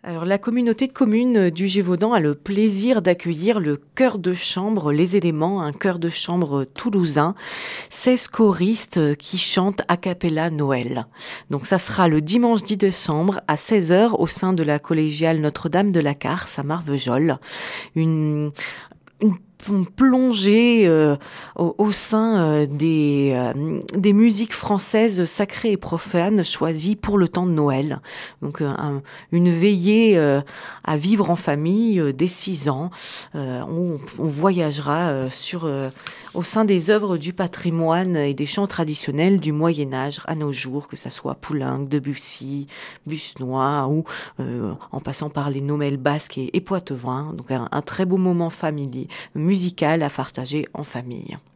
Alors, la communauté de communes du Gévaudan a le plaisir d'accueillir le chœur de chambre Les Éléments, un chœur de chambre toulousain, 16 choristes qui chantent a cappella Noël. Donc ça sera le dimanche 10 décembre à 16 heures au sein de la collégiale Notre-Dame de la Carse à Marvejols. Une plongée au sein des musiques françaises sacrées et profanes choisies pour le temps de Noël. Donc une veillée à vivre en famille dès 6 ans. On voyagera au sein des œuvres du patrimoine et des chants traditionnels du Moyen-Âge à nos jours, que ça soit Poulenc, Debussy, Busnois ou en passant par les Nomelles basques et poitevins. Donc un très beau moment familier musical à partager en famille.